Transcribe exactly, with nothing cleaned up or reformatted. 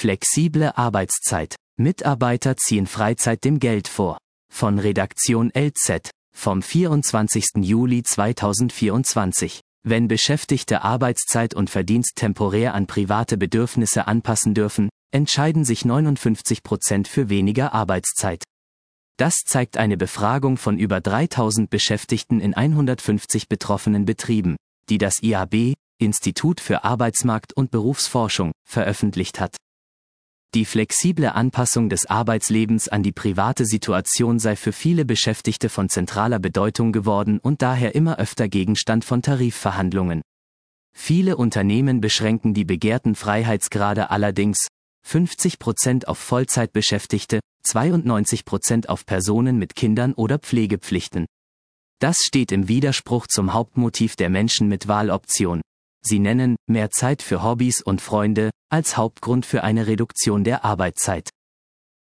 Flexible Arbeitszeit. Mitarbeiter ziehen Freizeit dem Geld vor. Von Redaktion L Z, vom vierundzwanzigsten Juli zweitausendvierundzwanzig. Wenn Beschäftigte Arbeitszeit und Verdienst temporär an private Bedürfnisse anpassen dürfen, entscheiden sich neunundfünfzig Prozent für weniger Arbeitszeit. Das zeigt eine Befragung von über dreitausend Beschäftigten in hundertfünfzig betroffenen Betrieben, die das I A B, Institut für Arbeitsmarkt und Berufsforschung, veröffentlicht hat. Die flexible Anpassung des Arbeitslebens an die private Situation sei für viele Beschäftigte von zentraler Bedeutung geworden und daher immer öfter Gegenstand von Tarifverhandlungen. Viele Unternehmen beschränken die begehrten Freiheitsgrade allerdings, fünfzig Prozent auf Vollzeitbeschäftigte, zweiundneunzig Prozent auf Personen mit Kindern oder Pflegepflichten. Das steht im Widerspruch zum Hauptmotiv der Menschen mit Wahloption. Sie nennen mehr Zeit für Hobbys und Freunde als Hauptgrund für eine Reduktion der Arbeitszeit.